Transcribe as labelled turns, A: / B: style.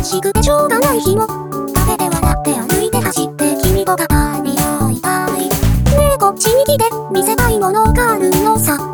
A: 嬉しくてしょうがない日もカフェで笑って歩いて走って君と語り合いたい。ねえこっちに来て見せたいものがあるのさ。